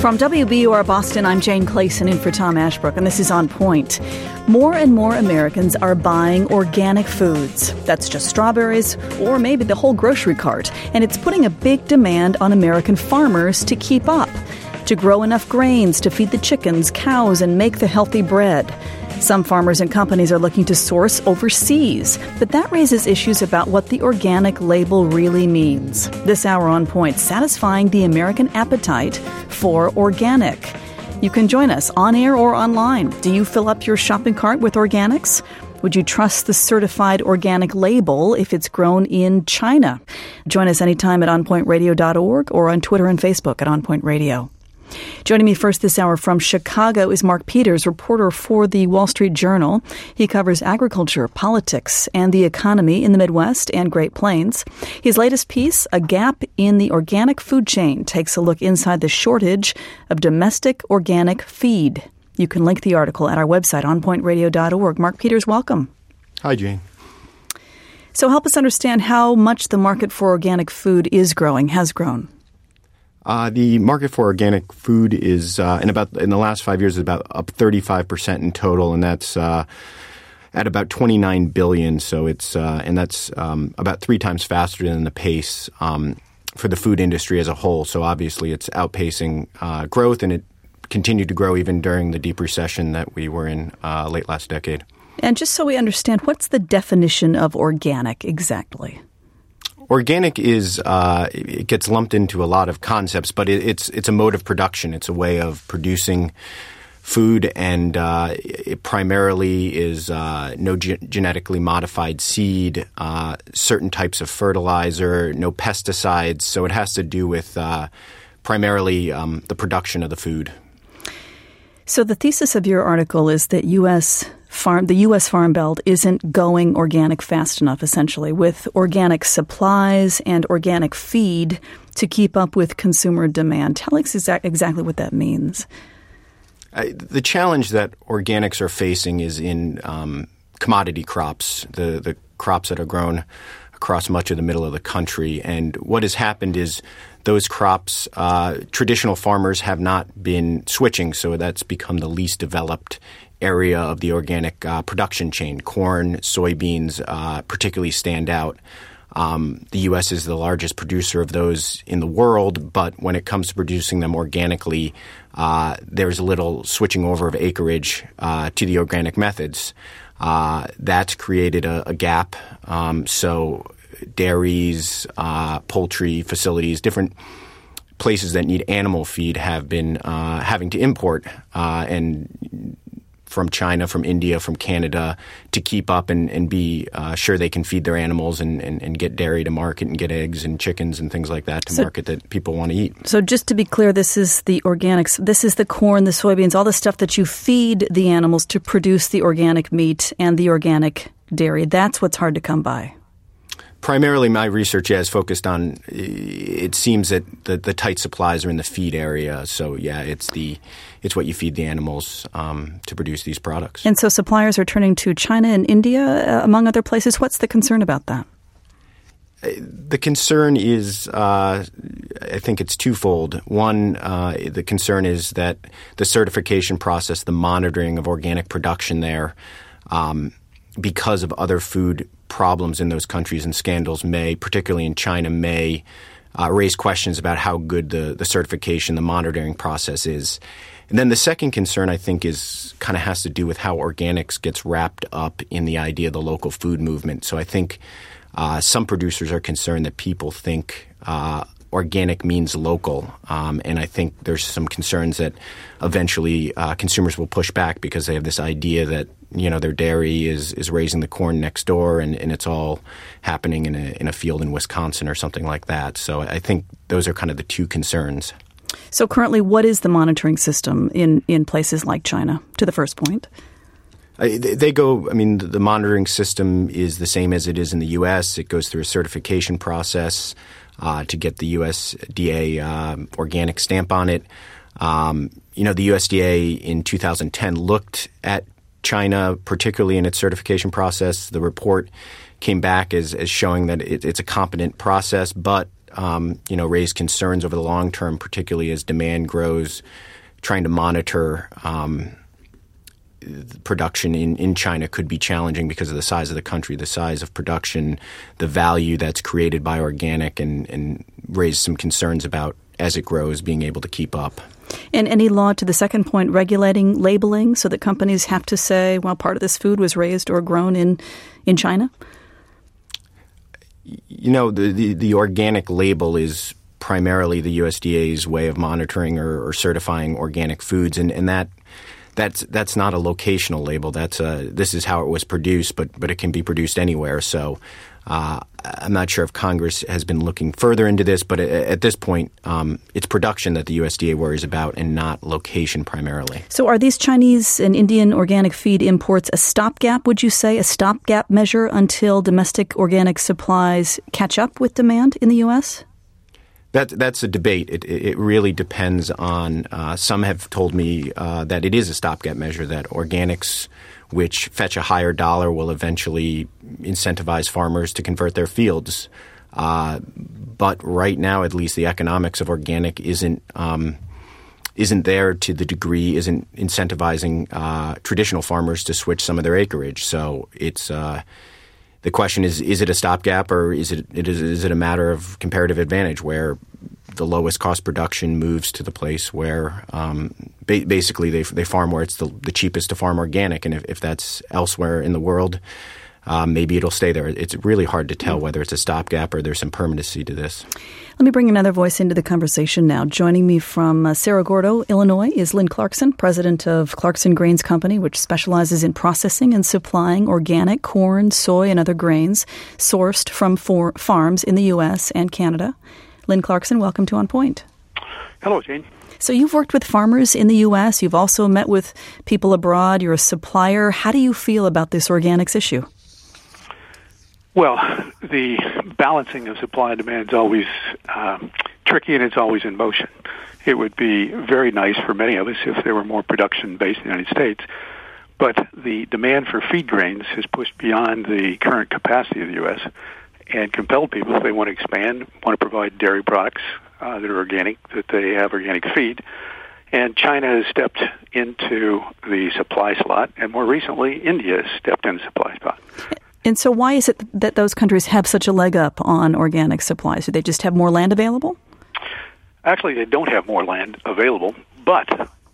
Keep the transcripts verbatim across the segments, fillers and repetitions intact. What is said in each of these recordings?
From W B U R Boston, I'm Jane Clayson in for Tom Ashbrook, and this is On Point. More and more Americans are buying organic foods. That's just strawberries or maybe the whole grocery cart. And it's putting a big demand on American farmers to keep up, to grow enough grains to feed the chickens, cows, and make the healthy bread. Some farmers and companies are looking to source overseas, but that raises issues about what the organic label really means. This hour on Point, satisfying the American appetite for organic. You can join us on air or online. Do you fill up your shopping cart with organics? Would you trust the certified organic label if it's grown in China? Join us anytime at on point radio dot org or on Twitter and Facebook at OnPoint Radio. Joining me first this hour from Chicago is Mark Peters, reporter for the Wall Street Journal. He covers agriculture, politics, and the economy in the Midwest and Great Plains. His latest piece, A Gap in the Organic Food Chain, takes a look inside the shortage of domestic organic feed. You can link the article at our website, on point radio dot org. Mark Peters, welcome. Hi, Jane. So help us understand how much the market for organic food is growing, has grown. Uh, the market for organic food is uh, in about in the last five years is about up thirty-five percent in total, and that's uh, at about twenty-nine billion. So it's uh, and that's um, about three times faster than the pace um, for the food industry as a whole. So obviously, it's outpacing uh, growth, and it continued to grow even during the deep recession that we were in uh, late last decade. And just so we understand, what's the definition of organic exactly? Organic is uh, it gets lumped into a lot of concepts, but it, it's it's a mode of production. It's a way of producing food, and uh, it primarily is uh, no ge- genetically modified seed, uh, certain types of fertilizer, no pesticides. So it has to do with uh, primarily um, the production of the food. So the thesis of your article is that U S farm, the U S Farm Belt isn't going organic fast enough, essentially, with organic supplies and organic feed to keep up with consumer demand. Tell us exa- exactly what that means. Uh, the challenge that organics are facing is in um, commodity crops, the, the crops that are grown across much of the middle of the country. And what has happened is those crops, uh, traditional farmers have not been switching, so that's become the least developed area of the organic uh, production chain. Corn, soybeans uh, particularly stand out. Um, the U S is the largest producer of those in the world, but when it comes to producing them organically, uh, there's a little switching over of acreage uh, to the organic methods. Uh, that's created a, a gap. Um, so dairies, uh, poultry facilities, different places that need animal feed have been uh, having to import uh, and from China, from India, from Canada to keep up and, and be uh, sure they can feed their animals and, and, and get dairy to market and get eggs and chickens and things like that to so, market that people want to eat. So just to be clear, this is the organics. This is the corn, the soybeans, all the stuff that you feed the animals to produce the organic meat and the organic dairy. That's what's hard to come by. Primarily, my research has focused on, it seems that the, the tight supplies are in the feed area. So, yeah, it's the it's what you feed the animals um, to produce these products. And so suppliers are turning to China and India, uh, among other places. What's the concern about that? The concern is, uh, I think it's twofold. One, uh, the concern is that the certification process, the monitoring of organic production there, um, because of other food problems in those countries and scandals may, particularly in China, may uh, raise questions about how good the, the certification, the monitoring process is. And then the second concern, I think, is kind of has to do with how organics gets wrapped up in the idea of the local food movement. So I think uh, some producers are concerned that people think uh, organic means local. Um, and I think there's some concerns that eventually uh, consumers will push back because they have this idea that, you know, their dairy is, is raising the corn next door and, and it's all happening in a, in a field in Wisconsin or something like that. So I think those are kind of the two concerns. So currently, what is the monitoring system in, in places like China, to the first point? I, they go, I mean, the monitoring system is the same as it is in the U S. It goes through a certification process uh, to get the U S D A uh, organic stamp on it. Um, you know, the U S D A in two thousand ten looked at China, particularly in its certification process. The report came back as, as showing that it, it's a competent process, but um, you know, raise concerns over the long term, particularly as demand grows, trying to monitor um, production in, in China could be challenging because of the size of the country, the size of production, the value that's created by organic, and, and raise some concerns about, as it grows, being able to keep up. And any law, to the second point, regulating labeling so that companies have to say, well, part of this food was raised or grown in, in China? You know, the, the, the organic label is primarily the U S D A's way of monitoring or, or certifying organic foods, and, and that that's that's not a locational label. That's a, this is how it was produced, but but it can be produced anywhere. So uh, I'm not sure if Congress has been looking further into this, but at, at this point, um, it's production that the U S D A worries about and not location primarily. So are these Chinese and Indian organic feed imports a stopgap, would you say, a stopgap measure until domestic organic supplies catch up with demand in the U S? That, that's a debate. It, it really depends on uh, – some have told me uh, that it is a stopgap measure, that organics which fetch a higher dollar will eventually incentivize farmers to convert their fields. Uh, but right now, at least, the economics of organic isn't um, isn't there to the degree, isn't incentivizing uh, traditional farmers to switch some of their acreage. So it's uh, – the question is, is it a stopgap, or is it, it is, is it a matter of comparative advantage where the lowest cost production moves to the place where um, ba- basically they they farm where it's the, the cheapest to farm organic. And if, if that's elsewhere in the world, uh, maybe it'll stay there. It's really hard to tell whether it's a stopgap or there's some permanency to this. Let me bring another voice into the conversation now. Joining me from uh, Cerro Gordo, Illinois, is Lynn Clarkson, president of Clarkson Grains Company, which specializes in processing and supplying organic corn, soy, and other grains sourced from for- farms in the U S and Canada. Lynn Clarkson, welcome to On Point. Hello, Jane. So you've worked with farmers in the U S. You've also met with people abroad. You're a supplier. How do you feel about this organics issue? Well, the balancing of supply and demand is always um, tricky, and it's always in motion. It would be very nice for many of us if there were more production based in the United States, but the demand for feed grains has pushed beyond the current capacity of the U S and compelled people, if they want to expand, want to provide dairy products uh, that are organic, that they have organic feed. And China has stepped into the supply slot, and more recently, India has stepped into the supply spot. And so why is it that those countries have such a leg up on organic supplies? Do they just have more land available? Actually, they don't have more land available, but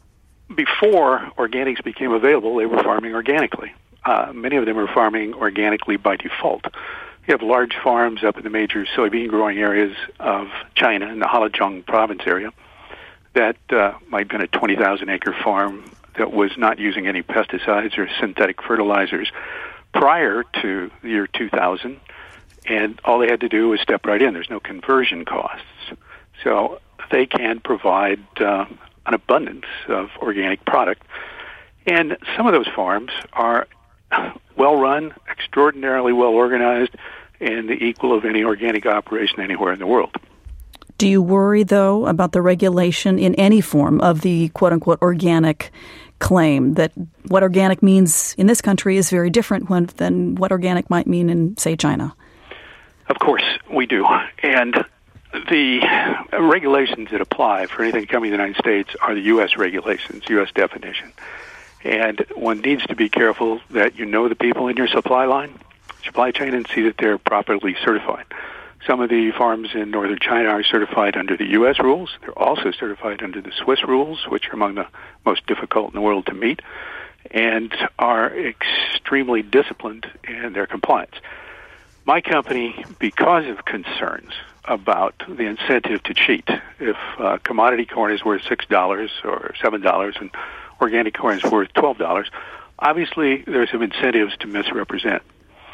before organics became available, they were farming organically. Uh, many of them are farming organically by default. You have large farms up in the major soybean growing areas of China in the Heilongjiang province area that uh, might have been a twenty thousand acre farm that was not using any pesticides or synthetic fertilizers prior to the year two thousand, and all they had to do was step right in. There's no conversion costs. So they can provide uh, an abundance of organic product. And some of those farms are well-run, extraordinarily well-organized, and the equal of any organic operation anywhere in the world. Do you worry, though, about the regulation in any form of the quote-unquote organic claim, that what organic means in this country is very different when, than what organic might mean in, say, China? Of course, we do. And the regulations that apply for anything coming to the United States are the U S regulations, U S definition. And one needs to be careful that you know the people in your supply line, supply chain, and see that they're properly certified. Some of the farms in northern China are certified under the U S rules. They're also certified under the Swiss rules, which are among the most difficult in the world to meet, and are extremely disciplined in their compliance. My company, because of concerns about the incentive to cheat, if uh, commodity corn is worth six dollars or seven dollars and organic corn is worth twelve dollars, obviously there's some incentives to misrepresent.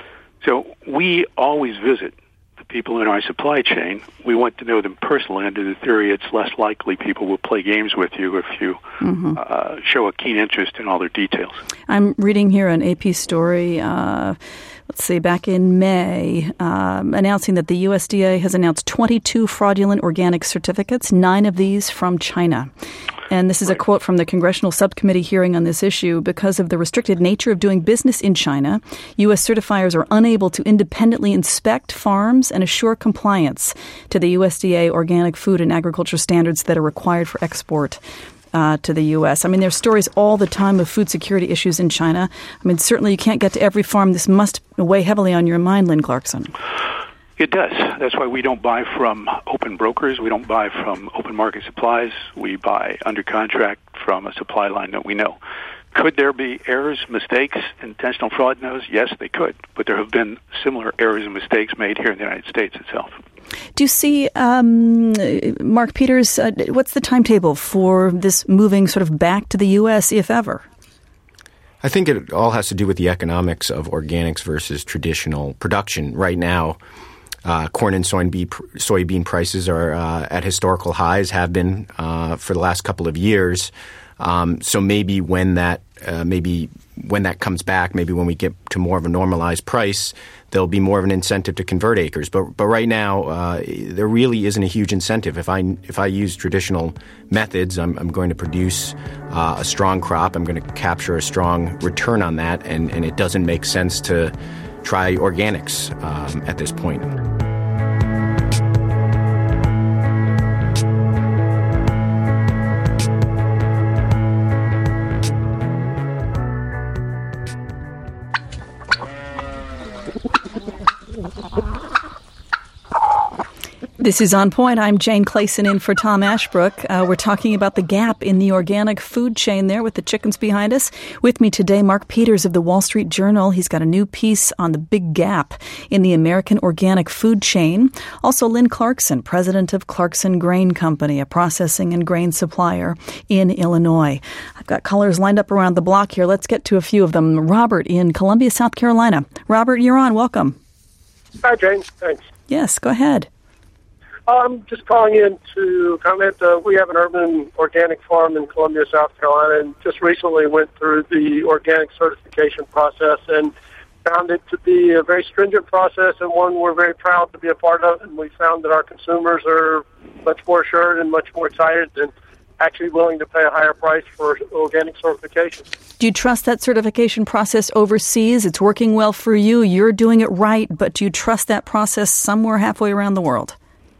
So we always visit the people in our supply chain. We want to know them personally under the theory it's less likely people will play games with you if you mm-hmm. uh, show a keen interest in all their details. I'm reading here an A P story, uh, let's see, back in May, um, announcing that the U S D A has announced twenty-two fraudulent organic certificates, nine of these from China. And this is a quote from the Congressional Subcommittee hearing on this issue. Because of the restricted nature of doing business in China, U S certifiers are unable to independently inspect farms and assure compliance to the U S D A organic food and agriculture standards that are required for export uh, to the U S. I mean, there's stories all the time of food security issues in China. I mean, certainly you can't get to every farm. This must weigh heavily on your mind, Lynn Clarkson. It does. That's why we don't buy from open brokers. We don't buy from open market supplies. We buy under contract from a supply line that we know. Could there be errors, mistakes, intentional fraud in those? Yes, they could. But there have been similar errors and mistakes made here in the United States itself. Do you see, um, Mark Peters, uh, what's the timetable for this moving sort of back to the U S, if ever? I think it all has to do with the economics of organics versus traditional production. Right now, Uh, corn and soybean, soybean prices are uh, at historical highs, have been uh, for the last couple of years. Um, so maybe when that uh, maybe when that comes back, maybe when we get to more of a normalized price, there'll be more of an incentive to convert acres. But but right now, uh, there really isn't a huge incentive. If I if I use traditional methods, I'm, I'm going to produce uh, a strong crop. I'm going to capture a strong return on that, and, and it doesn't make sense to try organics um, at this point. This is On Point. I'm Jane Clayson in for Tom Ashbrook. Uh, we're talking about the gap in the organic food chain there with the chickens behind us. With me today, Mark Peters of the Wall Street Journal. He's got a new piece on the big gap in the American organic food chain. Also, Lynn Clarkson, president of Clarkson Grain Company, a processing and grain supplier in Illinois. I've got callers lined up around the block here. Let's get to a few of them. Robert in Columbia, South Carolina. Robert, you're on. Welcome. Hi, Jane. Thanks. Yes, go ahead. I'm just calling in to comment. Uh, we have an urban organic farm in Columbia, South Carolina, and just recently went through the organic certification process and found it to be a very stringent process and one we're very proud to be a part of. And we found that our consumers are much more assured and much more excited and actually willing to pay a higher price for organic certification. Do you trust that certification process overseas? It's working well for you. You're doing it right, but do you trust that process somewhere halfway around the world?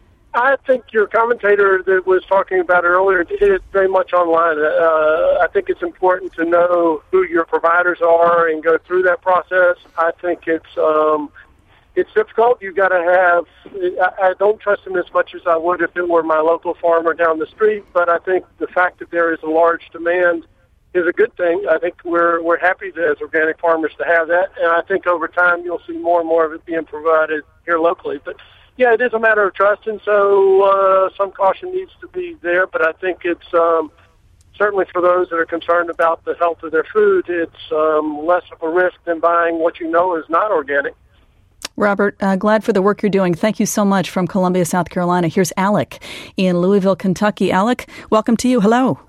I think your commentator that was talking about it earlier did it very much online. Uh, I think it's important to know who your providers are and go through that process. I think it's um, it's difficult. You've got to have. I, I don't trust them as much as I would if it were my local farmer down the street. But I think the fact that there is a large demand is a good thing. I think we're we're happy to, as organic farmers to have that, and I think over time you'll see more and more of it being provided here locally. But yeah, it is a matter of trust, and so uh, some caution needs to be there. But I think it's um, certainly for those that are concerned about the health of their food, it's um, less of a risk than buying what you know is not organic. Robert, uh, glad for the work you're doing. Thank you so much from Columbia, South Carolina. Here's Alec in Louisville, Kentucky. Alec, welcome to you. Hello.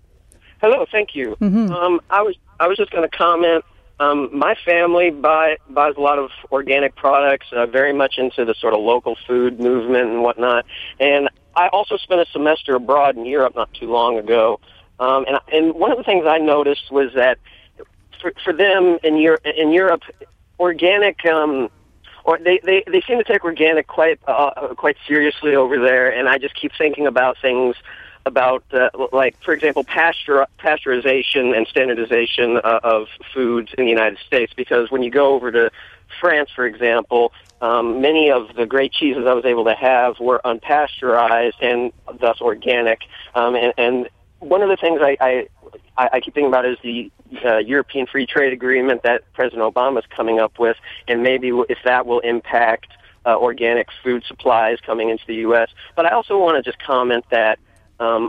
Hello, thank you. Mm-hmm. Um, I was I was just going to comment. Um, my family buy, buys a lot of organic products, uh, very much into the sort of local food movement and whatnot. And I also spent a semester abroad in Europe not too long ago. Um, and, and one of the things I noticed was that for, for them in, Euro, in Europe, organic, um, or they, they, they seem to take organic quite uh, quite seriously over there. And I just keep thinking about things about, uh, like, for example, pasteur, pasteurization and standardization uh, of foods in the United States. Because when you go over to France, for example, um, many of the great cheeses I was able to have were unpasteurized and thus organic. Um, and, and one of the things I, I, I keep thinking about is the uh, European Free Trade Agreement that President Obama is coming up with, and maybe if that will impact uh, organic food supplies coming into the U S. But I also want to just comment that Um,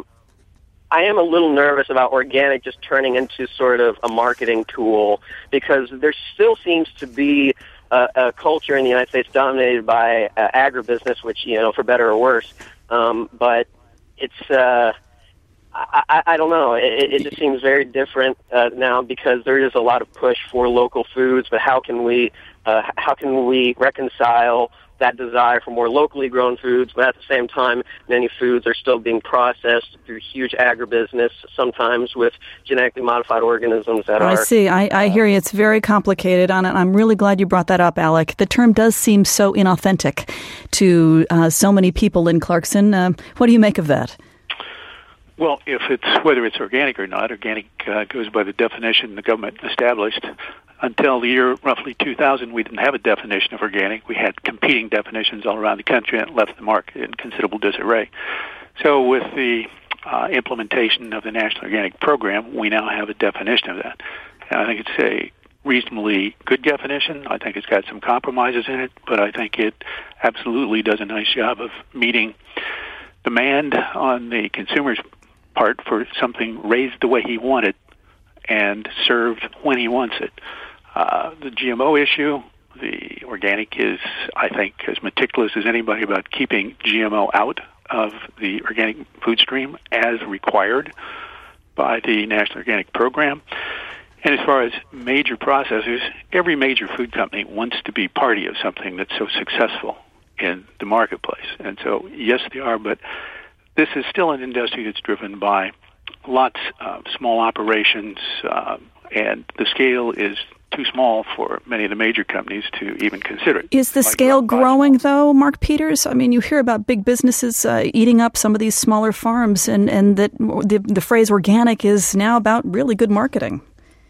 I am a little nervous about organic just turning into sort of a marketing tool, because there still seems to be a, a culture in the United States dominated by uh, agribusiness, which, you know, for better or worse. Um, but it's, uh, I, I, I don't know, it, it just seems very different uh, now, because there is a lot of push for local foods, but how can we, uh, how can we reconcile that desire for more locally grown foods, but at the same time, many foods are still being processed through huge agribusiness, sometimes with genetically modified organisms that I are... I see. I, I hear you. It's very complicated, and I'm really glad you brought that up, Alec. The term does seem so inauthentic to uh, so many people in Clarkson. Uh, what do you make of that? Well, if it's whether it's organic or not, organic uh, goes by the definition the government established. Until the year roughly two thousand, we didn't have a definition of organic. We had competing definitions all around the country, and it left the market in considerable disarray. So with the uh, implementation of the National Organic Program, we now have a definition of that. And I think it's a reasonably good definition. I think it's got some compromises in it, but I think it absolutely does a nice job of meeting demand on the consumer's part for something raised the way he wanted and served when he wants it. Uh, the G M O issue, the organic is, I think, as meticulous as anybody about keeping G M O out of the organic food stream as required by the National Organic Program. And as far as major processors, every major food company wants to be party of something that's so successful in the marketplace. And so, yes, they are, but this is still an industry that's driven by lots of small operations, uh, and the scale is too small for many of the major companies to even consider it. Is the like scale growing, though, Mark Peters? I mean, you hear about big businesses uh, eating up some of these smaller farms, and, and that the, the phrase organic is now about really good marketing.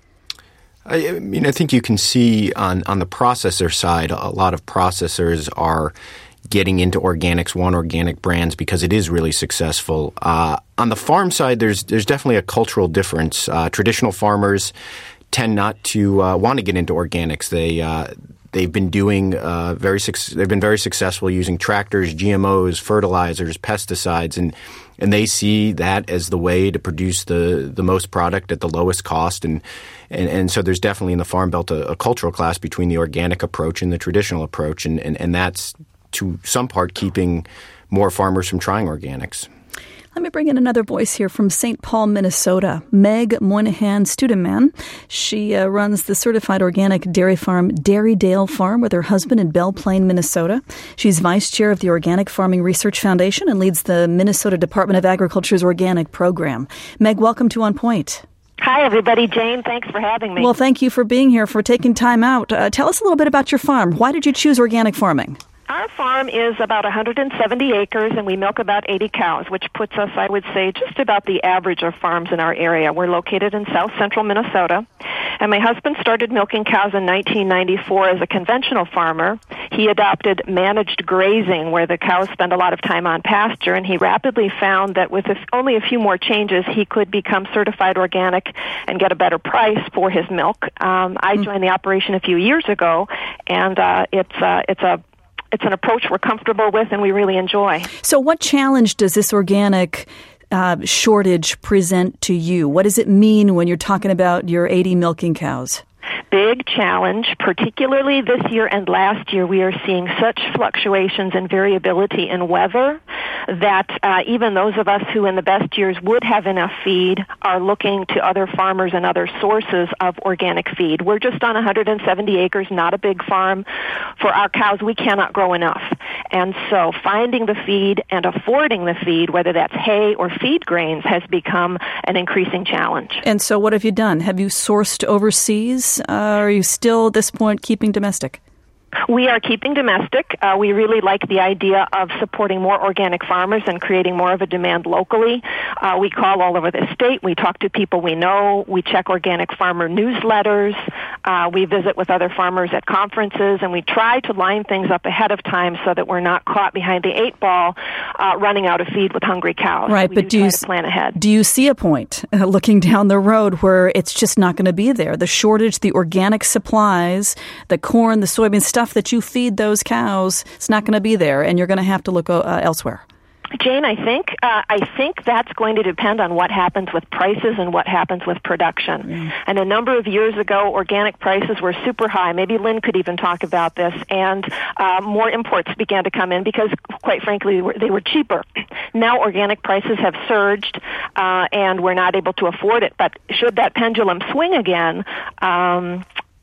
I mean, I think you can see on, on the processor side, a lot of processors are getting into organics, one organic brands, because it is really successful. Uh, on the farm side, there's there's definitely a cultural difference. Uh, traditional farmers tend not to uh, want to get into organics. They uh, they've been doing uh, very su- they've been very successful using tractors, G M Os, fertilizers, pesticides, and and they see that as the way to produce the, the most product at the lowest cost. And and, and so there's definitely in the Farm Belt a, a cultural clash between the organic approach and the traditional approach, and and, and that's to some part keeping more farmers from trying organics. Let me bring in another voice here from Saint Paul, Minnesota, Meg Moynihan Studeman. She uh, runs the certified organic dairy farm Dairydale Farm with her husband in Belle Plaine, Minnesota. She's vice chair of the Organic Farming Research Foundation and leads the Minnesota Department of Agriculture's organic program. Meg, welcome to On Point. Hi, everybody. Jane, thanks for having me. Well, thank you for being here, for taking time out. Uh, tell us a little bit about your farm. Why did you choose organic farming? Our farm is about one hundred seventy acres, and we milk about eighty cows, which puts us, I would say, just about the average of farms in our area. We're located in south central Minnesota, and my husband started milking cows in nineteen ninety-four as a conventional farmer. He adopted managed grazing, where the cows spend a lot of time on pasture, and he rapidly found that with only a few more changes, he could become certified organic and get a better price for his milk. Um, I joined the operation a few years ago, and uh, it's uh, it's a It's an approach we're comfortable with and we really enjoy. So what challenge does this organic uh, shortage present to you? What does it mean when you're talking about your eighty milking cows? Big challenge, particularly this year and last year. We are seeing such fluctuations and variability in weather that uh, even those of us who in the best years would have enough feed are looking to other farmers and other sources of organic feed. We're just on one hundred seventy acres, not a big farm. For our cows, we cannot grow enough. And so finding the feed and affording the feed, whether that's hay or feed grains, has become an increasing challenge. And so what have you done? Have you sourced overseas? Uh, are you still, at this point, keeping domestic? We are keeping domestic. Uh, we really like the idea of supporting more organic farmers and creating more of a demand locally. Uh, we call all over the state. We talk to people we know. We check organic farmer newsletters. Uh, we visit with other farmers at conferences, and we try to line things up ahead of time so that we're not caught behind the eight ball uh, running out of feed with hungry cows. Right, we but do, do you to plan ahead. Do you see a point uh, looking down the road where it's just not going to be there? The shortage, the organic supplies, the corn, the soybean stuff that you feed those cows, it's not going to be there, and you're going to have to look uh, elsewhere. Jane, I think uh, I think that's going to depend on what happens with prices and what happens with production. Mm. And a number of years ago, organic prices were super high. Maybe Lynn could even talk about this. And uh, more imports began to come in because, quite frankly, they were, they were cheaper. Now organic prices have surged, uh, and we're not able to afford it. But should that pendulum swing again, um,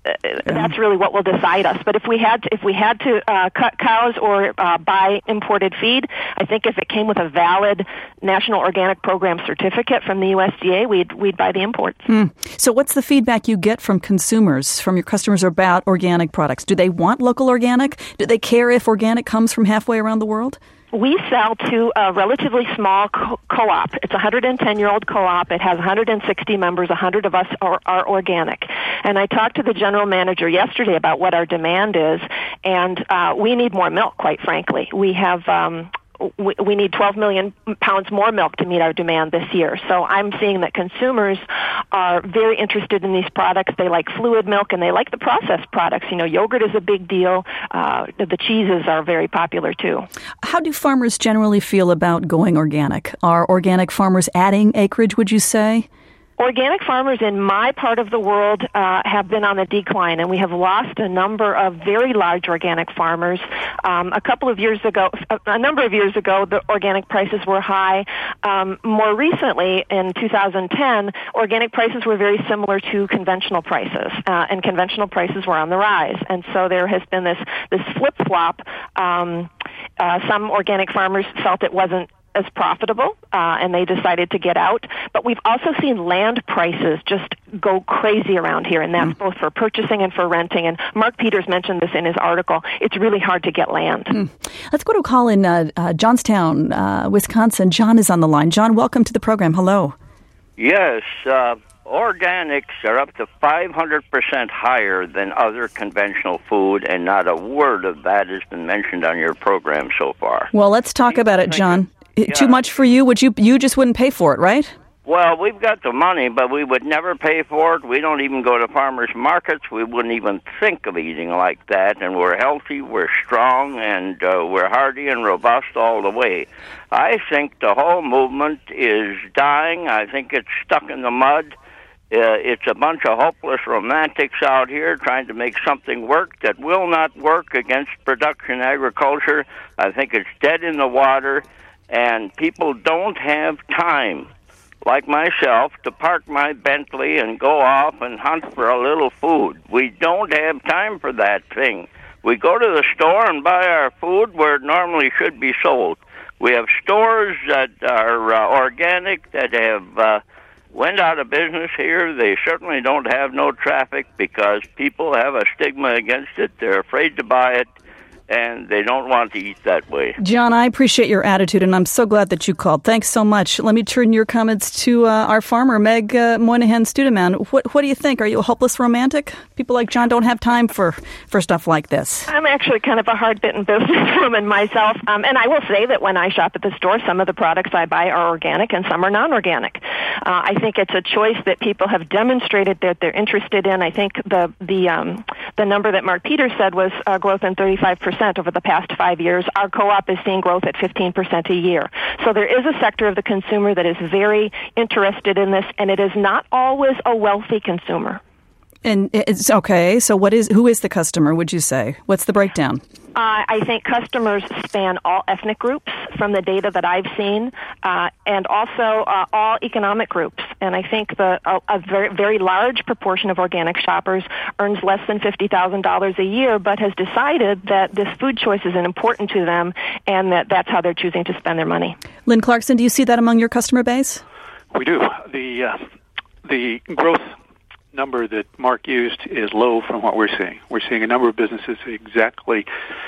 that's really what will decide us. But if we had to, if we had to uh, cut cows or uh, buy imported feed, I think if it came with a valid National Organic Program certificate from the U S D A, we'd we'd buy the imports. Mm. So what's the feedback you get from consumers, from your customers about organic products? Do they want local organic? Do they care if organic comes from halfway around the world? We sell to a relatively small co- co-op. It's a one hundred ten-year-old co-op. It has one hundred sixty members. one hundred of us are, are organic. And I talked to the general manager yesterday about what our demand is, and uh, we need more milk, quite frankly. We have... Um, We, we need twelve million pounds more milk to meet our demand this year. So I'm seeing that consumers are very interested in these products. They like fluid milk and they like the processed products. You know, yogurt is a big deal. Uh, the cheeses are very popular too. How do farmers generally feel about going organic? Are organic farmers adding acreage, would you say? Organic farmers in my part of the world uh, have been on the decline, and we have lost a number of very large organic farmers. Um, a couple of years ago, a number of years ago, the organic prices were high. Um, more recently, in two thousand ten, organic prices were very similar to conventional prices, uh, and conventional prices were on the rise. And so there has been this this flip-flop. Um, uh, some organic farmers felt it wasn't as profitable, uh, and they decided to get out. But we've also seen land prices just go crazy around here, and that's mm. both for purchasing and for renting. And Mark Peters mentioned this in his article. It's really hard to get land. Mm. Let's go to a call in uh, uh, Johnstown, uh, Wisconsin. John is on the line. John, welcome to the program. Hello. Yes, uh, organics are up to five hundred percent higher than other conventional food, and not a word of that has been mentioned on your program so far. Well, let's talk about it, John. Yeah. Too much for you? Would you you just wouldn't pay for it, right? Well, we've got the money, but we would never pay for it. We don't even go to farmers markets. We wouldn't even think of eating like that. And we're healthy, we're strong, and uh, we're hardy and robust all the way. I think the whole movement is dying. I think it's stuck in the mud. Uh, it's a bunch of hopeless romantics out here trying to make something work that will not work against production agriculture. I think it's dead in the water. And people don't have time, like myself, to park my Bentley and go off and hunt for a little food. We don't have time for that thing. We go to the store and buy our food where it normally should be sold. We have stores that are uh, organic that have uh, went out of business here. They certainly don't have no traffic because people have a stigma against it. They're afraid to buy it, and they don't want to eat that way. John, I appreciate your attitude, and I'm so glad that you called. Thanks so much. Let me turn your comments to uh, our farmer, Meg uh, Moynihan-Studeman. What, what do you think? Are you a hopeless romantic? People like John don't have time for, for stuff like this. I'm actually kind of a hard-bitten businesswoman myself, um, and I will say that when I shop at the store, some of the products I buy are organic and some are non-organic. Uh, I think it's a choice that people have demonstrated that they're interested in. I think the the um, the number that Mark Peters said was uh, growth in thirty-five percent over the past five years. Our co-op is seeing growth at fifteen percent a year. So there is a sector of the consumer that is very interested in this, and it is not always a wealthy consumer. And it's okay. So what is who is the customer, would you say? What's the breakdown? Uh, I think customers span all ethnic groups from the data that I've seen, uh, and also uh, all economic groups. And I think the a, a very, very large proportion of organic shoppers earns less than fifty thousand dollars a year, but has decided that this food choice is important to them, and that that's how they're choosing to spend their money. Lynn Clarkson, do you see that among your customer base? We do. The uh, the growth number that Mark used is low from what we're seeing. We're seeing a number of businesses exactly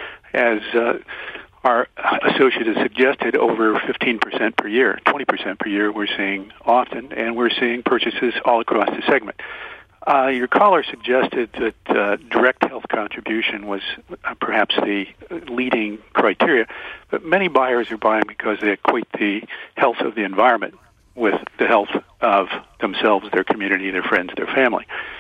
as uh, our associate has suggested, over fifteen percent per year, twenty percent per year we're seeing often, and we're seeing purchases all across the segment. Uh, your caller suggested that uh, direct health contribution was uh, perhaps the leading criteria, but many buyers are buying because they equate the health of the environment with the health of themselves, their community, their friends, their family.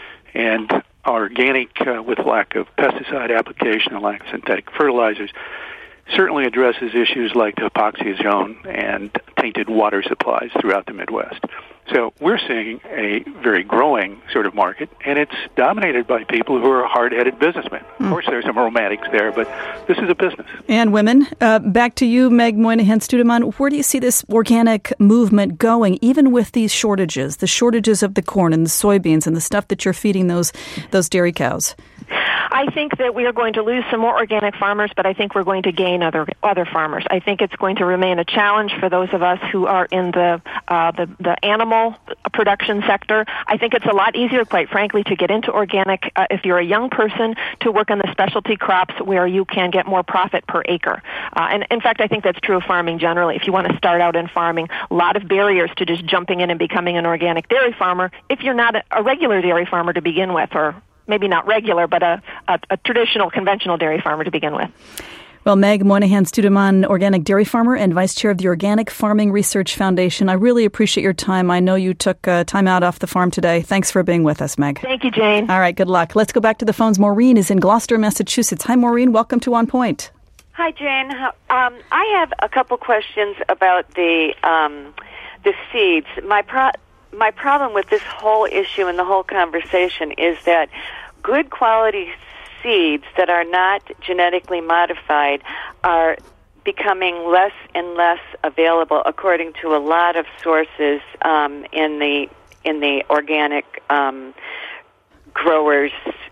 And organic, uh, with lack of pesticide application and lack of synthetic fertilizers, certainly addresses issues like the epoxy zone and tainted water supplies throughout the Midwest. So So we're seeing a very growing sort of market, and it's dominated by people who are hard-headed businessmen. Mm. Of course, there's some romantics there, but this is a business. And women. Uh, back to you, Meg Moynihan-Studeman. Where do you see this organic movement going, even with these shortages, the shortages of the corn and the soybeans and the stuff that you're feeding those those dairy cows? I think that we are going to lose some more organic farmers, but I think we're going to gain other other farmers. I think it's going to remain a challenge for those of us who are in the uh, the, the animal production sector. I think it's a lot easier, quite frankly, to get into organic uh, if you're a young person, to work on the specialty crops where you can get more profit per acre. Uh, and in fact, I think that's true of farming generally. If you want to start out in farming, a lot of barriers to just jumping in and becoming an organic dairy farmer if you're not a, a regular dairy farmer to begin with, or maybe not regular, but a, a, a traditional, conventional dairy farmer to begin with. Well, Meg Moynihan-Studeman, organic dairy farmer and vice chair of the Organic Farming Research Foundation, I really appreciate your time. I know you took uh, time out off the farm today. Thanks for being with us, Meg. Thank you, Jane. All right, good luck. Let's go back to the phones. Maureen is in Gloucester, Massachusetts. Hi, Maureen. Welcome to On Point. Hi, Jane. Um, I have a couple questions about the um, the seeds. My pro- my problem with this whole issue and the whole conversation is that good quality seeds that are not genetically modified are becoming less and less available, according to a lot of sources um, in the in the organic um, growers'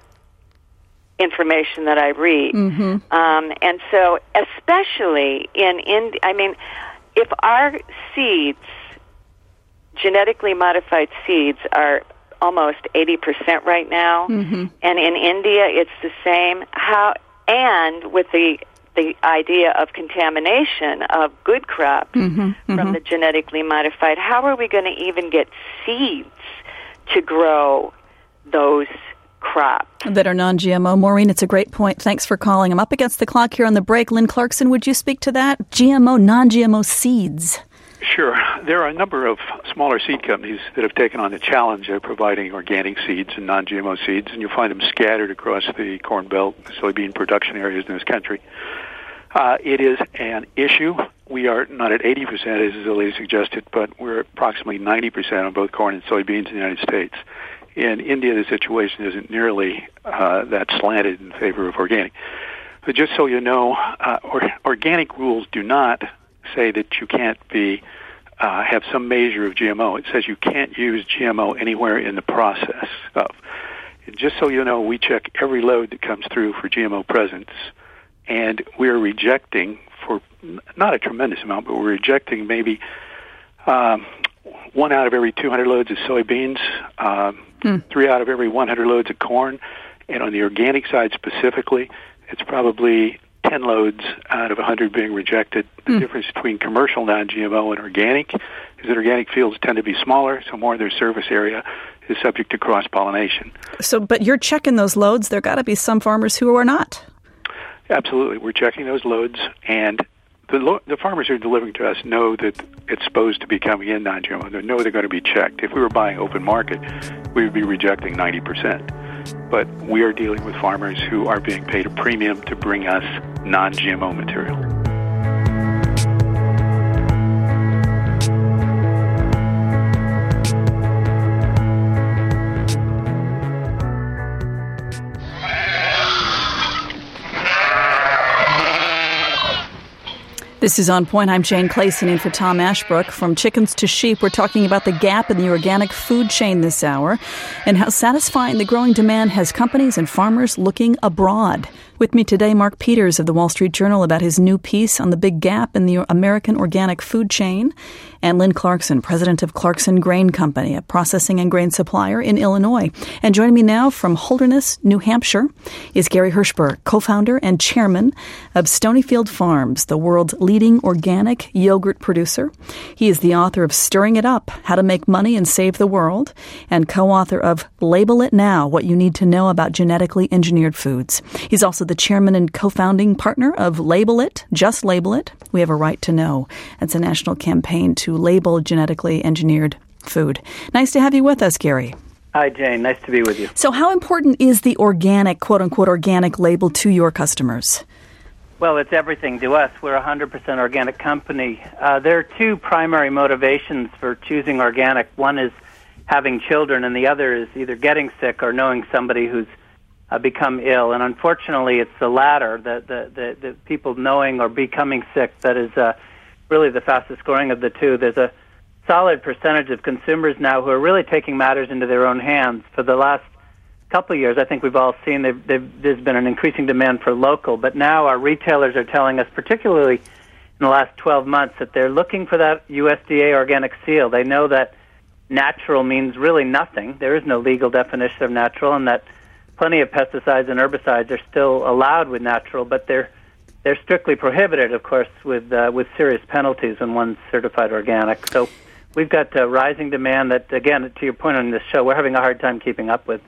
information that I read. Mm-hmm. Um, and so, especially in India, I mean, if our seeds, genetically modified seeds, are almost eighty percent right now, mm-hmm. and in India it's the same. How and with the the idea of contamination of good crops mm-hmm. from mm-hmm. the genetically modified, how are we going to even get seeds to grow those crops that are non-G M O? Maureen, it's a great point. Thanks for calling. I'm up against the clock here on the break. Lynn Clarkson, would you speak to that? G M O, non-G M O seeds. Sure. There are a number of smaller seed companies that have taken on the challenge of providing organic seeds and non-G M O seeds, and you'll find them scattered across the Corn Belt, soybean production areas in this country. Uh, it is an issue. We are not at eighty percent, as Zilli suggested, but we're approximately ninety percent on both corn and soybeans in the United States. In India, the situation isn't nearly uh, that slanted in favor of organic. But just so you know, uh, or, organic rules do not say that you can't be uh, have some measure of G M O. It says you can't use G M O anywhere in the process of. And just so you know, we check every load that comes through for G M O presence, and we're rejecting for not a tremendous amount, but we're rejecting maybe um, one out of every two hundred loads of soybeans, um, hmm. three out of every one hundred loads of corn, and on the organic side specifically, it's probably ten loads out of one hundred being rejected. The mm. difference between commercial non-G M O and organic is that organic fields tend to be smaller, so more of their surface area is subject to cross-pollination. So, but you're checking those loads. There got to be some farmers who are not. Absolutely. We're checking those loads, and the, lo- the farmers who are delivering to us know that it's supposed to be coming in non-G M O. They know they're going to be checked. If we were buying open market, we would be rejecting ninety percent. But we are dealing with farmers who are being paid a premium to bring us non-G M O material. This is On Point. I'm Jane Clayson in for Tom Ashbrook. From chickens to sheep, we're talking about the gap in the organic food chain this hour and how satisfying the growing demand has companies and farmers looking abroad. With me today, Mark Peters of the Wall Street Journal about his new piece on the big gap in the American organic food chain, and Lynn Clarkson, president of Clarkson Grain Company, a processing and grain supplier in Illinois. And joining me now from Holderness, New Hampshire, is Gary Hirshberg, co-founder and chairman of Stonyfield Farms, the world's leading organic yogurt producer. He is the author of Stirring It Up, How to Make Money and Save the World, and co-author of Label It Now, What You Need to Know About Genetically Engineered Foods. He's also the chairman and co-founding partner of Label It, Just Label It. We have a right to know. It's a national campaign to label genetically engineered food. Nice to have you with us, Gary. Hi, Jane. Nice to be with you. So how important is the organic, quote-unquote, organic label to your customers? Well, it's everything to us. We're a one hundred percent organic company. Uh, there are two primary motivations for choosing organic. One is having children, and the other is either getting sick or knowing somebody who's uh, become ill. And unfortunately, it's the latter, the, the, the, the people knowing or becoming sick, that is uh, really the fastest growing of the two. There's a solid percentage of consumers now who are really taking matters into their own hands. For the last couple of years, I think we've all seen they've, they've, there's been an increasing demand for local, but now our retailers are telling us, particularly in the last twelve months, that they're looking for that U S D A organic seal. They know that natural means really nothing. There is no legal definition of natural, and that plenty of pesticides and herbicides are still allowed with natural, but they're they're strictly prohibited, of course, with uh, with serious penalties when one's certified organic. So we've got uh, rising demand that, again, to your point on this show, we're having a hard time keeping up with.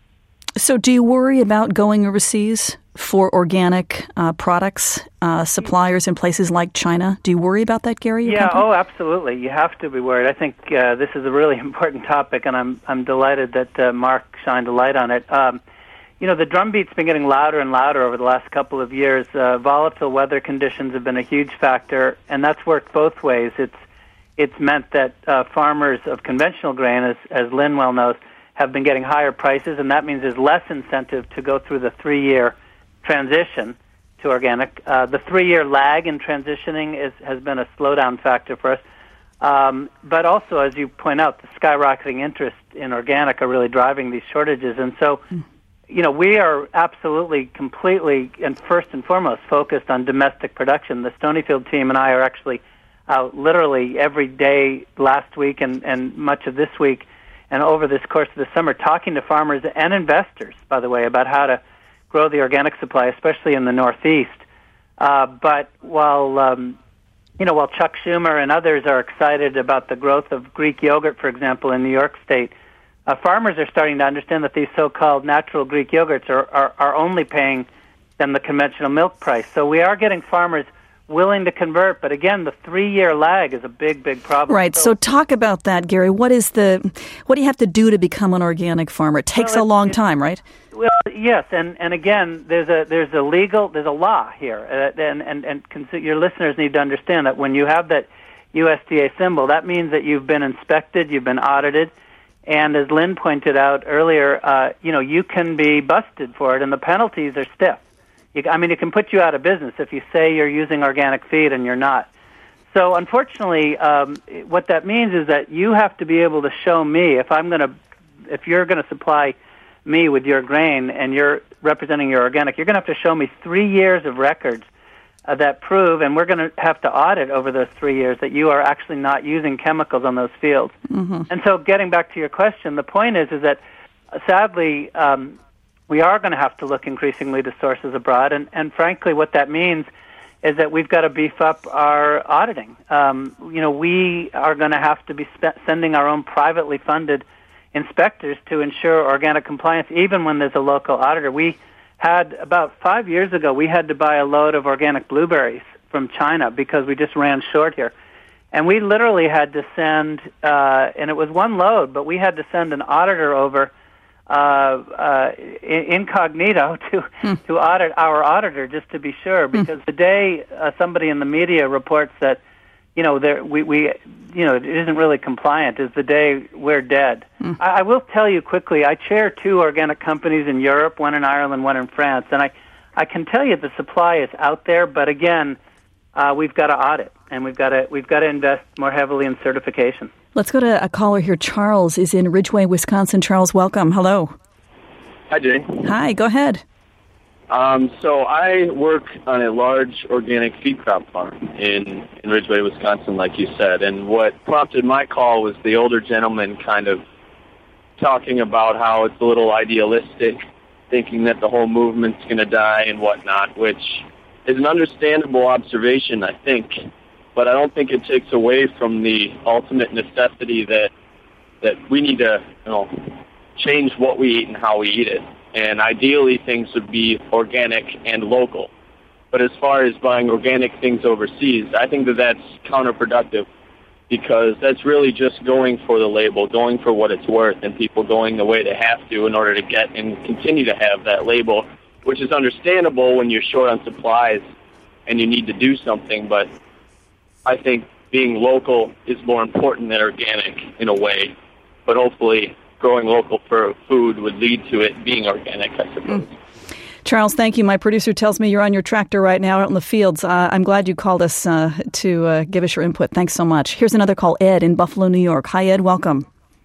So do you worry about going overseas for organic uh, products, uh, suppliers in places like China? Do you worry about that, Gary? Yeah, company? oh, absolutely. You have to be worried. I think uh, this is a really important topic, and I'm I'm delighted that uh, Mark shined a light on it. Um, you know, the drumbeat's been getting louder and louder over the last couple of years. Uh, volatile weather conditions have been a huge factor, and that's worked both ways. It's it's meant that uh, farmers of conventional grain, as, as Lynn well knows, have been getting higher prices, and that means there's less incentive to go through the three-year transition to organic. Uh, the three-year lag in transitioning is, has been a slowdown factor for us. Um, but also, as you point out, the skyrocketing interest in organic are really driving these shortages. And so, you know, we are absolutely, completely, and first and foremost focused on domestic production. The Stonyfield team and I are actually out literally every day last week and, and much of this week and over this course of the summer, talking to farmers and investors, by the way, about how to grow the organic supply, especially in the Northeast. Uh, but while, um, you know, while Chuck Schumer and others are excited about the growth of Greek yogurt, for example, in New York State, uh, farmers are starting to understand that these so-called natural Greek yogurts are, are, are only paying them the conventional milk price. So we are getting farmers willing to convert, but again, the three-year lag is a big, big problem. Right. So, so talk about that, Gary. What is the? What do you have to do to become an organic farmer? It takes well, a long time, right? Well, yes, and, and again, there's a there's a legal there's a law here, uh, and and and cons- your listeners need to understand that when you have that U S D A symbol, that means that you've been inspected, you've been audited, and as Lynn pointed out earlier, uh, you know, you can be busted for it, and the penalties are stiff. You, I mean, it can put you out of business if you say you're using organic feed and you're not. So, unfortunately, um, what that means is that you have to be able to show me if I'm going to, if you're going to supply me with your grain and you're representing your organic, you're going to have to show me three years of records uh, that prove, and we're going to have to audit over those three years that you are actually not using chemicals on those fields. Mm-hmm. And so, getting back to your question, the point is, is that uh, sadly. Um, We are going to have to look increasingly to sources abroad, and, and frankly, what that means is that we've got to beef up our auditing. Um, you know, we are going to have to be spe- sending our own privately funded inspectors to ensure organic compliance, even when there's a local auditor. We had, about five years ago, we had to buy a load of organic blueberries from China because we just ran short here. And we literally had to send, uh, and it was one load, but we had to send an auditor over Uh, uh, incognito to hmm. to audit our auditor just to be sure, because hmm. the day uh, somebody in the media reports that you know there we, we you know it isn't really compliant is the day we're dead. Hmm. I, I will tell you quickly. I chair two organic companies in Europe, one in Ireland, one in France, and I I can tell you the supply is out there, but again, uh, we've got to audit and we've got to we've got to invest more heavily in certification. Let's go to a caller here. Charles is in Ridgeway, Wisconsin. Charles, welcome. Hello. Hi, Jane. Hi, go ahead. Um, so I work on a large organic feed crop farm in, in Ridgeway, Wisconsin, like you said. And what prompted my call was the older gentleman kind of talking about how it's a little idealistic, thinking that the whole movement's going to die and whatnot, which is an understandable observation, I think. But I don't think it takes away from the ultimate necessity that that we need to, you know, change what we eat and how we eat it. And ideally, things would be organic and local. But as far as buying organic things overseas, I think that that's counterproductive, because that's really just going for the label, going for what it's worth, and people going the way they have to in order to get and continue to have that label, which is understandable when you're short on supplies and you need to do something. But I think being local is more important than organic in a way. But hopefully growing local for food would lead to it being organic, I suppose. Mm. Charles, thank you. My producer tells me you're on your tractor right now out in the fields. Uh, I'm glad you called us uh, to uh, give us your input. Thanks so much. Here's another call, Ed in Buffalo, New York. Hi, Ed. Welcome.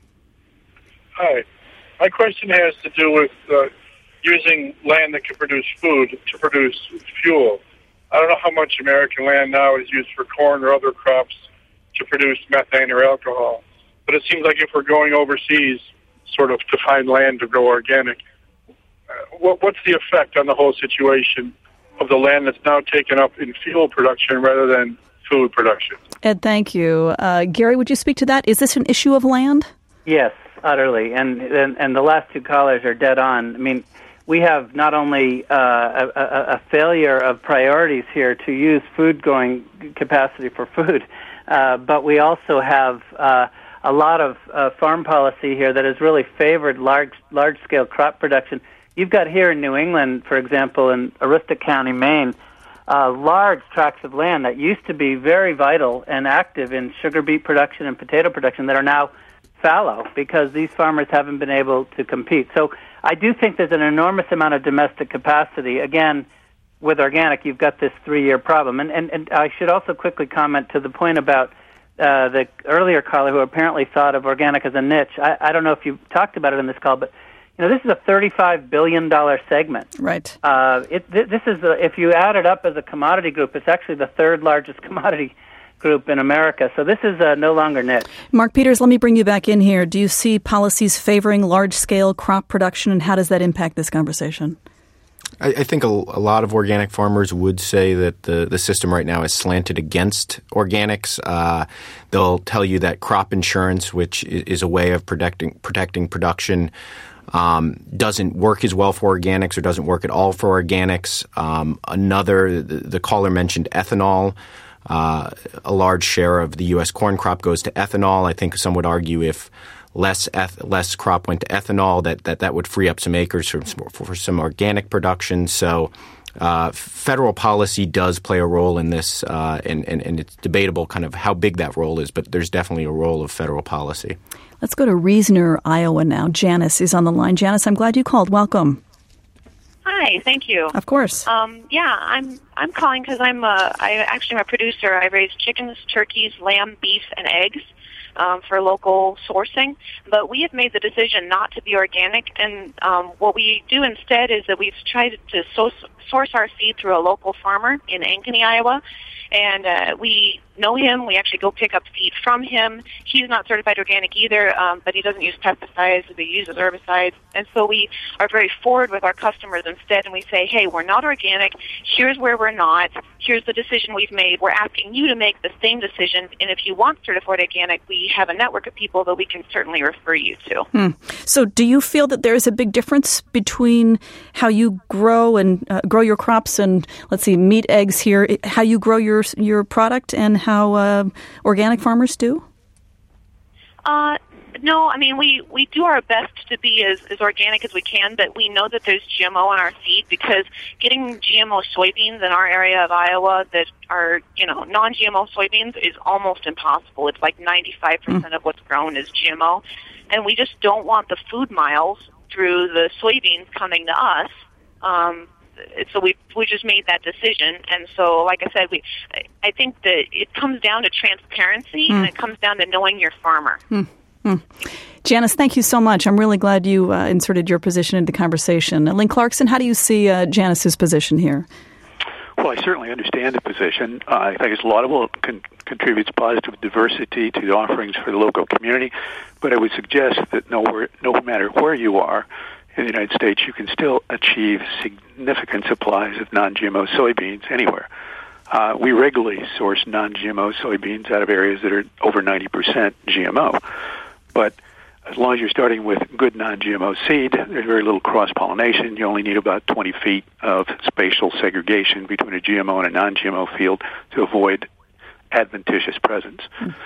Hi. My question has to do with uh, using land that can produce food to produce fuel. I don't know how much American land now is used for corn or other crops to produce methane or alcohol, but it seems like if we're going overseas sort of to find land to grow organic, What, what's the effect on the whole situation of the land that's now taken up in fuel production rather than food production? Ed, thank you. Uh, Gary, would you speak to that? Is this an issue of land? Yes, utterly. And, and and the last two callers are dead on. I mean, we have not only uh, a, a, a failure of priorities here to use food-going capacity for food, uh, but we also have uh, a lot of uh, farm policy here that has really favored large large-scale crop production. You've got here in New England, for example, in Aroostook County, Maine, uh, large tracts of land that used to be very vital and active in sugar beet production and potato production that are now fallow because these farmers haven't been able to compete. So I do think there's an enormous amount of domestic capacity. Again, with organic, you've got this three-year problem. And, and, and I should also quickly comment to the point about uh, the earlier caller who apparently thought of organic as a niche. I, I don't know if you talked about it in this call, but you know, this is a thirty-five billion dollars segment. Right. Uh, it, th- this is, a, if you add it up as a commodity group, it's actually the third largest commodity group in America. So this is uh, no longer niche. Mark Peters, let me bring you back in here. Do you see policies favoring large-scale crop production, and how does that impact this conversation? I, I think a, a lot of organic farmers would say that the, the system right now is slanted against organics. Uh, they'll tell you that crop insurance, which is, is a way of protecting protecting production, Um, doesn't work as well for organics or doesn't work at all for organics. Um, another, the, the caller mentioned ethanol. Uh, a large share of the U S corn crop goes to ethanol. I think some would argue if less eth- less crop went to ethanol, that, that, that would free up some acres for, for some organic production. So uh, federal policy does play a role in this, uh, and, and, and it's debatable kind of how big that role is, but there's definitely a role of federal policy. Let's go to Reasoner, Iowa now. Janice is on the line. Janice, I'm glad you called. Welcome. Hi, thank you. Of course. Um, yeah, I'm I'm calling because I'm a, I actually am a producer. I raise chickens, turkeys, lamb, beef, and eggs um, for local sourcing. But we have made the decision not to be organic, and um, what we do instead is that we've tried to so- source our feed through a local farmer in Ankeny, Iowa. And uh, we know him. We actually go pick up feed from him. He's not certified organic either, um, but he doesn't use pesticides. He uses herbicides. And so we are very forward with our customers instead, and we say, hey, we're not organic. Here's where we're not. Here's the decision we've made. We're asking you to make the same decision. And if you want certified organic, we have a network of people that we can certainly refer you to. Hmm. So do you feel that there is a big difference between how you grow and uh, grow your crops and, let's see, meat, eggs here, how you grow your your product and how uh, organic farmers do? Uh, no, I mean, we, we do our best to be as, as organic as we can, but we know that there's G M O on our feed because getting G M O soybeans in our area of Iowa that are, you know, non-G M O soybeans is almost impossible. It's like ninety-five percent mm. of what's grown is G M O, and we just don't want the food miles through the soybeans coming to us. Um, So we we just made that decision, and so like I said, we I think that it comes down to transparency, mm. and it comes down to knowing your farmer. Mm. Mm. Janice, thank you so much. I'm really glad you uh, inserted your position into the conversation. Uh, Lynn Clarkson, how do you see uh, Janice's position here? Well, I certainly understand the position. Uh, I think it's laudable. It con- contributes positive diversity to the offerings for the local community, but I would suggest that no, no matter where you are in the United States, you can still achieve significant supplies of non-G M O soybeans anywhere. Uh, we regularly source non-G M O soybeans out of areas that are over ninety percent G M O. But as long as you're starting with good non-G M O seed, there's very little cross-pollination. You only need about twenty feet of spatial segregation between a G M O and a non-G M O field to avoid adventitious presence. Mm.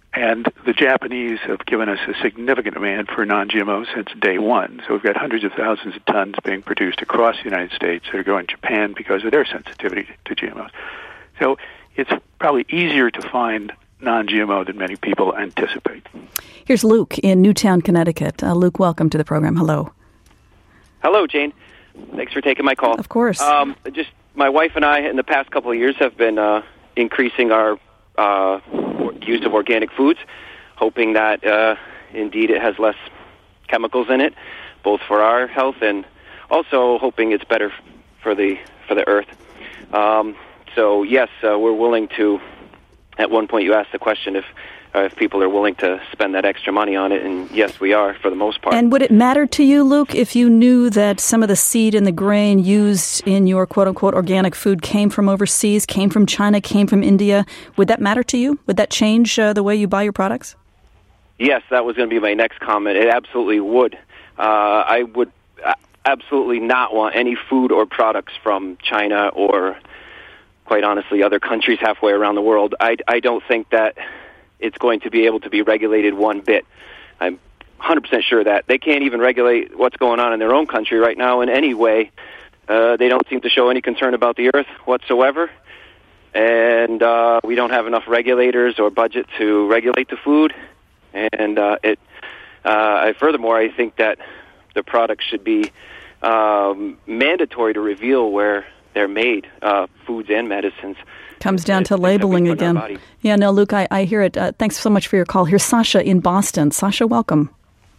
And the Japanese have given us a significant demand for non-G M O since day one. So we've got hundreds of thousands of tons being produced across the United States that are going to Japan because of their sensitivity to G M Os. So it's probably easier to find non-G M O than many people anticipate. Here's Luke in Newtown, Connecticut. Uh, Luke, welcome to the program. Hello. Hello, Jane. Thanks for taking my call. Of course. Um, just my wife and I, in the past couple of years, have been uh, increasing our uh, use of organic foods, hoping that uh, indeed it has less chemicals in it, both for our health and also hoping it's better for the for the earth. Um, so yes, uh, we're willing to. At one point, you asked the question if uh, if people are willing to spend that extra money on it, and yes, we are for the most part. And would it matter to you, Luke, if you knew that some of the seed and the grain used in your quote-unquote organic food came from overseas, came from China, came from India? Would that matter to you? Would that change uh, the way you buy your products? Yes, that was going to be my next comment. It absolutely would. Uh, I would absolutely not want any food or products from China or, quite honestly, other countries halfway around the world. I, I don't think that it's going to be able to be regulated one bit. I'm one hundred percent sure that. They can't even regulate what's going on in their own country right now in any way. Uh, they don't seem to show any concern about the earth whatsoever. And uh, we don't have enough regulators or budget to regulate the food. And uh, it. Uh, I, furthermore, I think that the products should be um, mandatory to reveal where they're made, uh, foods and medicines. Comes down to labeling again. Yeah, no, Luke, I, I hear it. Uh, thanks so much for your call. Here's Sasha in Boston. Sasha, welcome.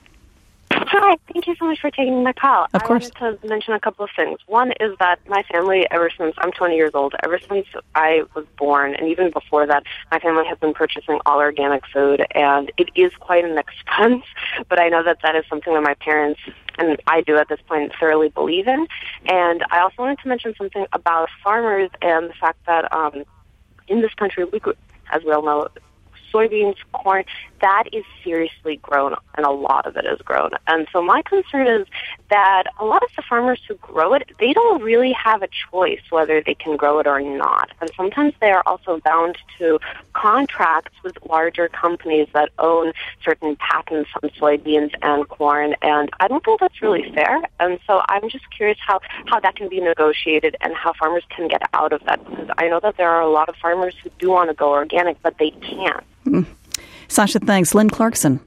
Hi, thank you so much for taking my call. Of course. I wanted to mention a couple of things. One is that my family, ever since I'm twenty years old, ever since I was born, and even before that, my family has been purchasing all organic food, and it is quite an expense, but I know that that is something that my parents and I do at this point thoroughly believe in. And I also wanted to mention something about farmers and the fact that um, in this country, we could, as we all know, soybeans, corn, that is seriously grown, and a lot of it is grown. And so my concern is that a lot of the farmers who grow it, they don't really have a choice whether they can grow it or not. And sometimes they are also bound to contracts with larger companies that own certain patents on soybeans and corn, and I don't think that's really fair. And so I'm just curious how, how that can be negotiated and how farmers can get out of that, because I know that there are a lot of farmers who do want to go organic, but they can't. Mm. Sasha, thanks. Lynn Clarkson.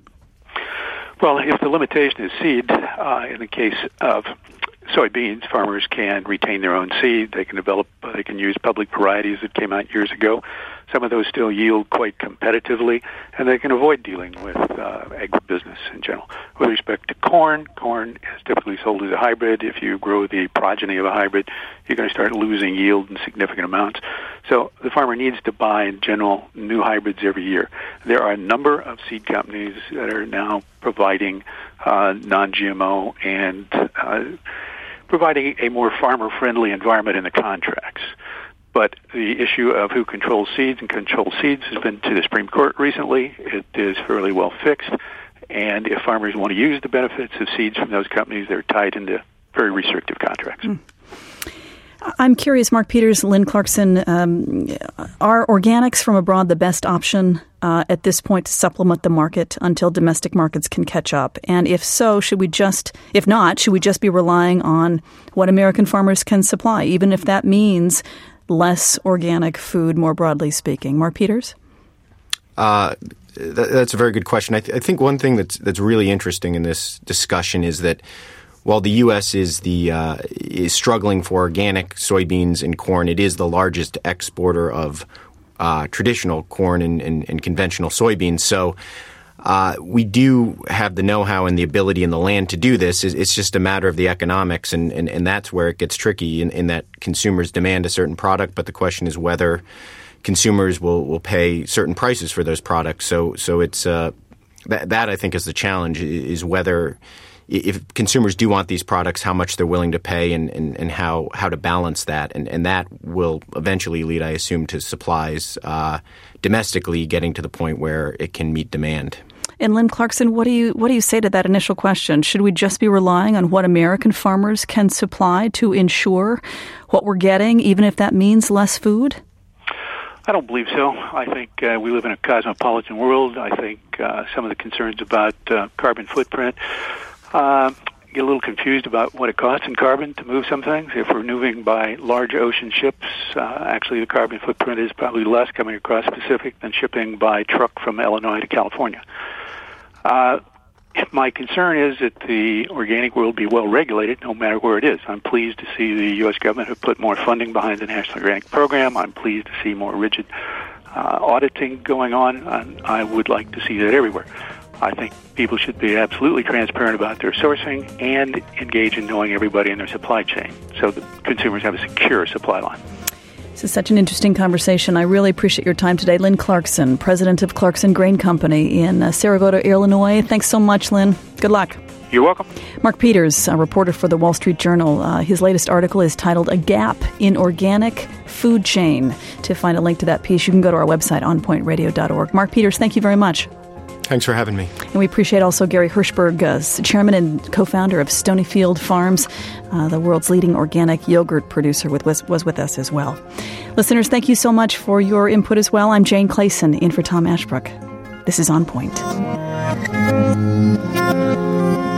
Well, if the limitation is seed, uh, in the case of soybeans, farmers can retain their own seed. They can develop, uh, they can use public varieties that came out years ago. Some of those still yield quite competitively, and they can avoid dealing with uh, agribusiness in general. With respect to corn, corn is typically sold as a hybrid. If you grow the progeny of a hybrid, you're going to start losing yield in significant amounts. So the farmer needs to buy, in general, new hybrids every year. There are a number of seed companies that are now providing uh, non-G M O and uh, providing a more farmer-friendly environment in the contracts. But the issue of who controls seeds and controls seeds has been to the Supreme Court recently. It is fairly well fixed. And if farmers want to use the benefits of seeds from those companies, they're tied into very restrictive contracts. Mm. I'm curious, Mark Peters, Lynn Clarkson, um, are organics from abroad the best option uh, at this point to supplement the market until domestic markets can catch up? And if so, should we just, if not, should we just be relying on what American farmers can supply, even if that means less organic food, more broadly speaking? Mark Peters? Uh, that, that's a very good question. I, th- I think one thing that's that's really interesting in this discussion is that while the U S is the uh, is struggling for organic soybeans and corn, it is the largest exporter of uh, traditional corn and, and, and conventional soybeans. So uh, we do have the know-how and the ability and the land to do this. It's just a matter of the economics, and, and, and that's where it gets tricky in, in that consumers demand a certain product, but the question is whether consumers will, will pay certain prices for those products. So so it's uh, that, that I think is the challenge, is whether if consumers do want these products, how much they're willing to pay and, and, and how, how to balance that. And, and that will eventually lead, I assume, to supplies uh, domestically getting to the point where it can meet demand. And Lynn Clarkson, what do you what do you say to that initial question? Should we just be relying on what American farmers can supply to ensure what we're getting, even if that means less food? I don't believe so. I think uh, we live in a cosmopolitan world. I think uh, some of the concerns about uh, carbon footprint uh, get a little confused about what it costs in carbon to move some things. If we're moving by large ocean ships, uh, actually the carbon footprint is probably less coming across the Pacific than shipping by truck from Illinois to California. Uh, my concern is that the organic world be well regulated no matter where it is. I'm pleased to see the U S government have put more funding behind the National Organic Program. I'm pleased to see more rigid uh, auditing going on, and I would like to see that everywhere. I think people should be absolutely transparent about their sourcing and engage in knowing everybody in their supply chain so that consumers have a secure supply line. This is such an interesting conversation. I really appreciate your time today. Lynn Clarkson, president of Clarkson Grain Company in uh, Saragota, Illinois. Thanks so much, Lynn. Good luck. You're welcome. Mark Peters, a reporter for the Wall Street Journal. Uh, his latest article is titled A Gap in Organic Food Chain. To find a link to that piece, you can go to our website, on point radio dot org. Mark Peters, thank you very much. Thanks for having me. And we appreciate also Gary Hirshberg, uh, chairman and co-founder of Stonyfield Farms, uh, the world's leading organic yogurt producer, with, was, was with us as well. Listeners, thank you so much for your input as well. I'm Jane Clayson, in for Tom Ashbrook. This is On Point.